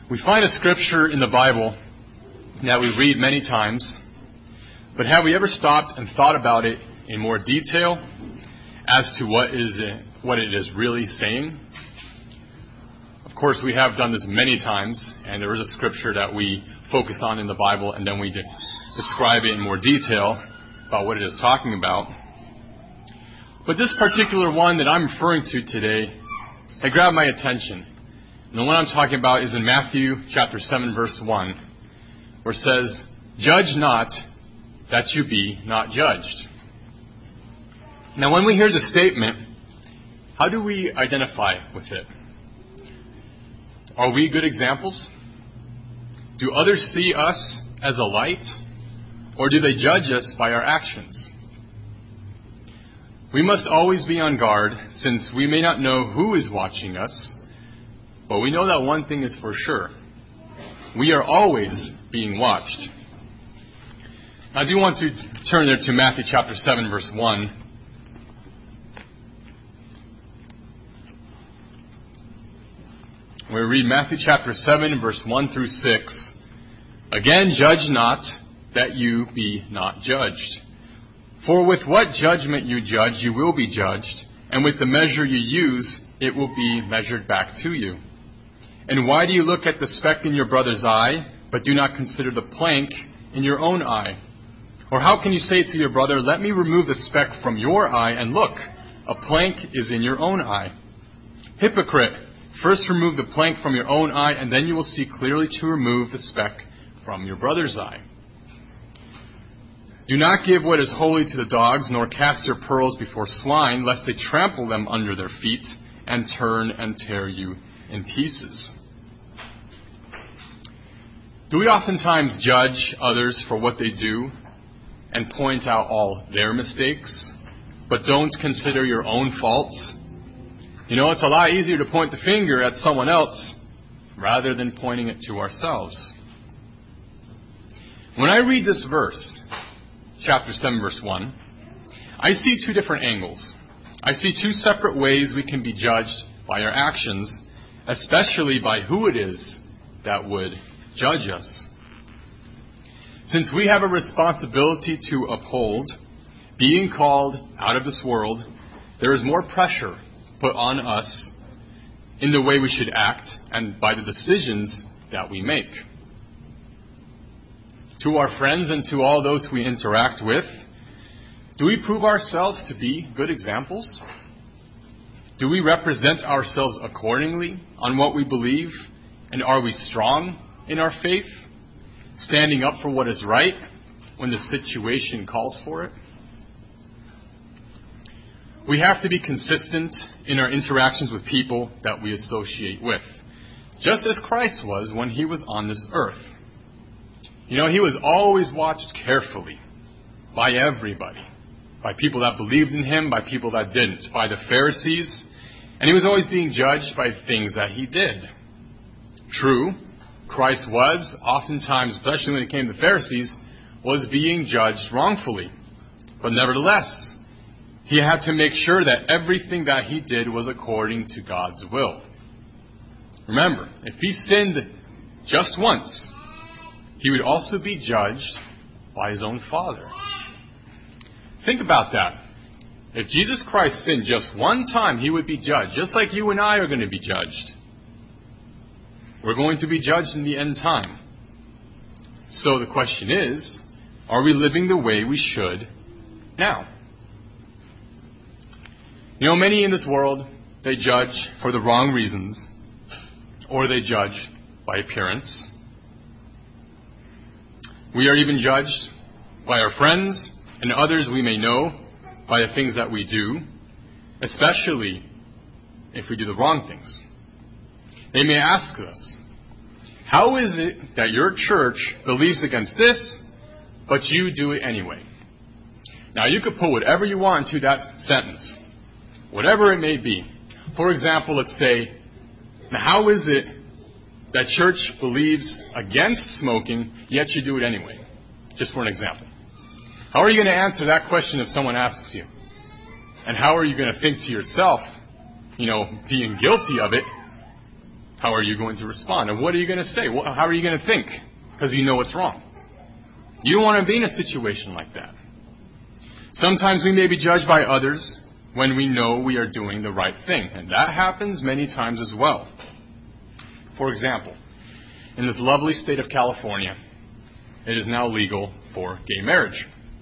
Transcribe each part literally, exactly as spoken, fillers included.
We find a scripture in the Bible that we read many times, but have we ever stopped and thought about it in more detail as to what is it, what it is really saying? Of course, we have done this many times, and there is a scripture that we focus on in the Bible, and then we de- describe it in more detail about what it is talking about. But this particular one that I'm referring to today, it grabbed my attention. And the one I'm talking about is in Matthew chapter seven, verse one, where it says, "Judge not, that you be not judged." Now, when we hear the statement, how do we identify with it? Are we good examples? Do others see us as a light, or do they judge us by our actions? We must always be on guard, since we may not know who is watching us, but we know that one thing is for sure. We are always being watched. I do want to turn there to Matthew chapter seven, verse one. We read Matthew chapter seven, verse one through six. "Again, judge not, that you be not judged. For with what judgment you judge, you will be judged, and with the measure you use, it will be measured back to you. And why do you look at the speck in your brother's eye, but do not consider the plank in your own eye? Or how can you say to your brother, 'Let me remove the speck from your eye,' and look, a plank is in your own eye? Hypocrite, first remove the plank from your own eye, and then you will see clearly to remove the speck from your brother's eye. Do not give what is holy to the dogs, nor cast your pearls before swine, lest they trample them under their feet and turn and tear you in pieces." Do we oftentimes judge others for what they do and point out all their mistakes, but don't consider your own faults? You know, it's a lot easier to point the finger at someone else rather than pointing it to ourselves. When I read this verse, chapter seven, verse one, I see two different angles. I see two separate ways we can be judged by our actions, especially by who it is that would judge us. Since we have a responsibility to uphold, being called out of this world, there is more pressure put on us in the way we should act and by the decisions that we make. To our friends and to all those we interact with, do we prove ourselves to be good examples? Do we represent ourselves accordingly on what we believe? And are we strong in our faith, standing up for what is right when the situation calls for it? We have to be consistent in our interactions with people that we associate with, just as Christ was when he was on this earth. You know, he was always watched carefully by everybody, by people that believed in him, by people that didn't, by the Pharisees, and he was always being judged by things that he did. True, Christ was, oftentimes, especially when it came to the Pharisees, was being judged wrongfully. But nevertheless, he had to make sure that everything that he did was according to God's will. Remember, if he sinned just once, he would also be judged by his own Father. Think about that. If Jesus Christ sinned just one time, he would be judged, just like you and I are going to be judged. We're going to be judged in the end time. So the question is, are we living the way we should now? You know, many in this world, they judge for the wrong reasons, or they judge by appearance. We are even judged by our friends and others we may know by the things that we do, especially if we do the wrong things. They may ask us, how is it that your church believes against this, but you do it anyway? Now, you could put whatever you want into that sentence, whatever it may be. For example, let's say, now how is it that church believes against smoking, yet you do it anyway? Just for an example. How are you going to answer that question if someone asks you? And how are you going to think to yourself, you know, being guilty of it, How are you going to respond? And what are you going to say? How are you going to think? Because you know it's wrong. You don't want to be in a situation like that. Sometimes we may be judged by others when we know we are doing the right thing. And that happens many times as well. For example, in this lovely state of California, it is now legal for gay marriage.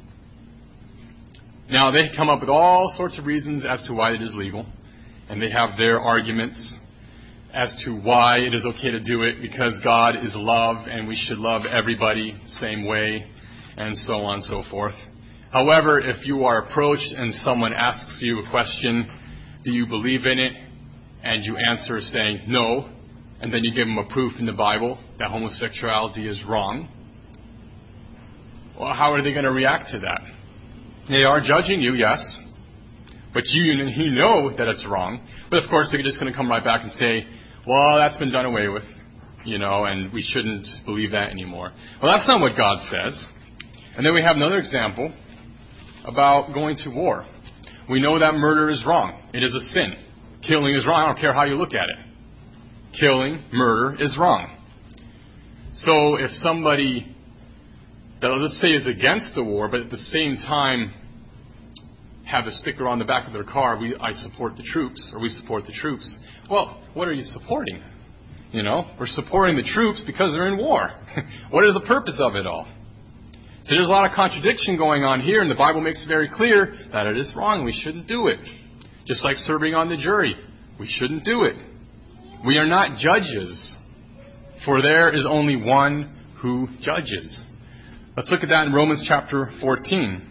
Now, they come up with all sorts of reasons as to why it is legal. And they have their arguments as to why it is okay to do it, because God is love and we should love everybody same way, and so on and so forth. However, if you are approached and someone asks you a question, do you believe in it? And you answer saying no, and then you give them a proof in the Bible that homosexuality is wrong, well, how are they going to react to that? They are judging you, yes, but you, you know that it's wrong. But of course, they're just going to come right back and say, well, that's been done away with, you know, and we shouldn't believe that anymore. Well, that's not what God says. And then we have another example about going to war. We know that murder is wrong. It is a sin. Killing is wrong. I don't care how you look at it. Killing, murder is wrong. So if somebody that, let's say, is against the war, but at the same time have a sticker on the back of their car, we, I support the troops, or we support the troops. Well, what are you supporting? You know, we're supporting the troops because they're in war. What is the purpose of it all? So there's a lot of contradiction going on here, and the Bible makes it very clear that it is wrong. We shouldn't do it. Just like serving on the jury. We shouldn't do it. We are not judges, for there is only one who judges. Let's look at that in Romans chapter fourteen.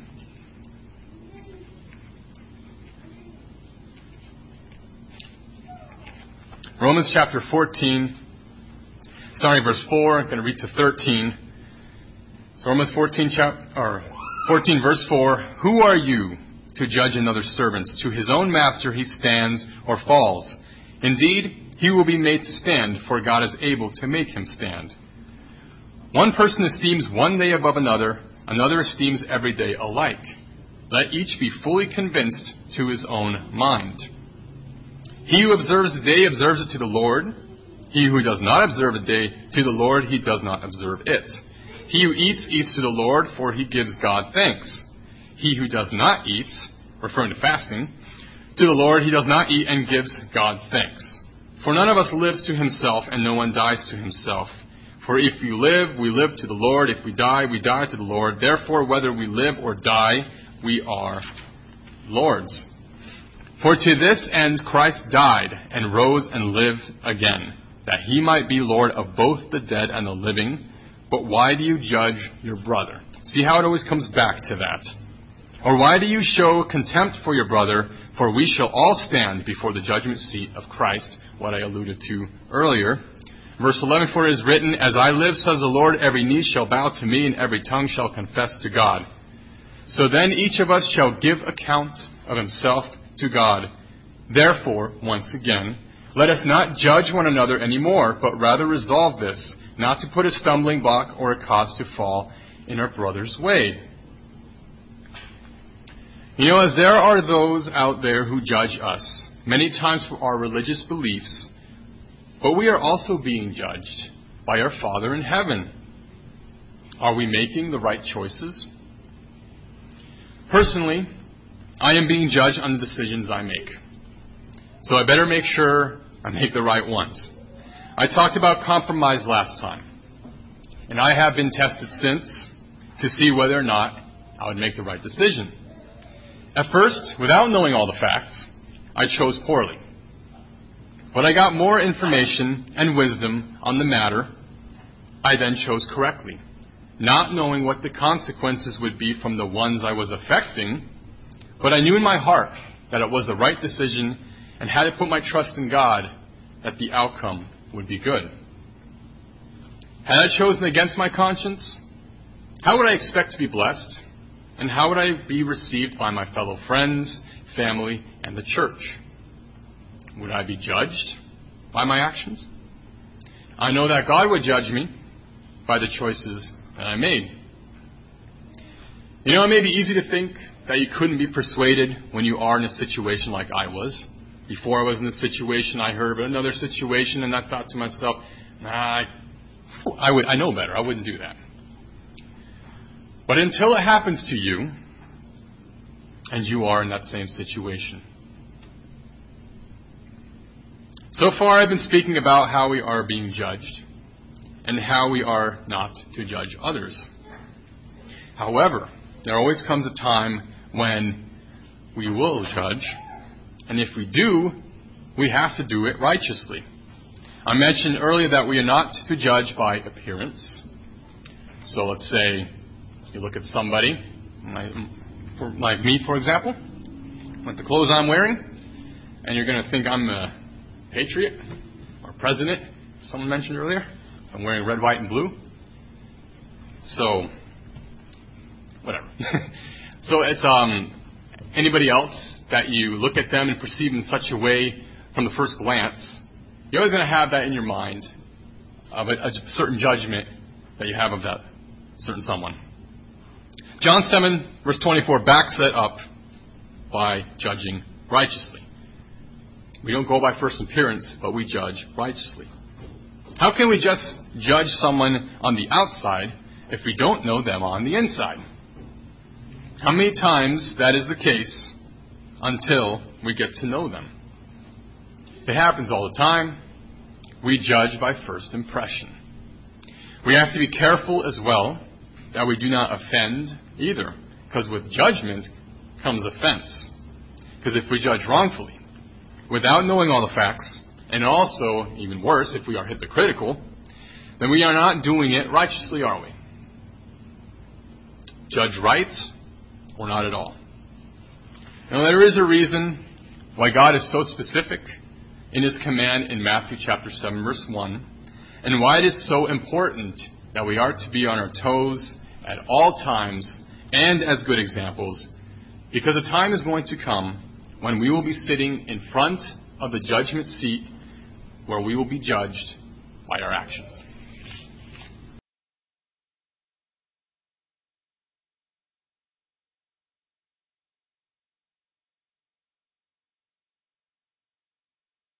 Romans chapter fourteen, starting verse four, I'm going to read to thirteen. So Romans fourteen, chapter, or fourteen verse four, who are you to judge another's servant? To his own master he stands or falls. Indeed, he will be made to stand, for God is able to make him stand. One person esteems one day above another, another esteems every day alike. Let each be fully convinced to his own mind. He who observes the day observes it to the Lord. He who does not observe the day to the Lord, he does not observe it. He who eats, eats to the Lord, for he gives God thanks. He who does not eat, referring to fasting, to the Lord he does not eat and gives God thanks. For none of us lives to himself, and no one dies to himself. For if we live, we live to the Lord. If we die, we die to the Lord. Therefore, whether we live or die, we are Lord's. For to this end Christ died and rose and lived again, that he might be Lord of both the dead and the living. But why do you judge your brother? See how it always comes back to that. Or why do you show contempt for your brother? For we shall all stand before the judgment seat of Christ, what I alluded to earlier. Verse eleven, for it is written, as I live, says the Lord, every knee shall bow to me, and every tongue shall confess to God. So then each of us shall give account of himself to God. Therefore, once again, let us not judge one another anymore, but rather resolve this, not to put a stumbling block or a cause to fall in our brother's way. You know, as there are those out there who judge us, many times for our religious beliefs, but we are also being judged by our Father in heaven. Are we making the right choices? Personally, I am being judged on the decisions I make. So I better make sure I make the right ones. I talked about compromise last time. And I have been tested since to see whether or not I would make the right decision. At first, without knowing all the facts, I chose poorly. But I got more information and wisdom on the matter. I then chose correctly, not knowing what the consequences would be from the ones I was affecting. But I knew in my heart that it was the right decision and had to put my trust in God that the outcome would be good. Had I chosen against my conscience, how would I expect to be blessed? And how would I be received by my fellow friends, family, and the church? Would I be judged by my actions? I know that God would judge me by the choices that I made. You know, it may be easy to think that you couldn't be persuaded when you are in a situation like I was. Before I was in this situation, I heard about another situation, and I thought to myself, nah, I, I, would, I know better. I wouldn't do that. But until it happens to you, and you are in that same situation. So far, I've been speaking about how we are being judged and how we are not to judge others. However, there always comes a time when we will judge, and if we do, we have to do it righteously. I mentioned earlier that we are not to judge by appearance. So let's say you look at somebody, like me, for example, with the clothes I'm wearing, and you're going to think I'm a patriot or president, someone mentioned earlier. So I'm wearing red, white, and blue. So, whatever. So it's um, anybody else that you look at them and perceive in such a way from the first glance, you're always going to have that in your mind of a, a certain judgment that you have of that certain someone. John seven, verse twenty-four backs that up by judging righteously. We don't go by first appearance, but we judge righteously. How can we just judge someone on the outside if we don't know them on the inside? How many times that is the case until we get to know them? It happens all the time. We judge by first impression. We have to be careful as well that we do not offend either, because with judgment comes offense. Because if we judge wrongfully, without knowing all the facts, and also, even worse, if we are hypocritical, then we are not doing it righteously, are we? Judge right or not at all. Now, there is a reason why God is so specific in His command in Matthew chapter seven, verse one, and why it is so important that we are to be on our toes at all times and as good examples, because a time is going to come when we will be sitting in front of the judgment seat where we will be judged by our actions.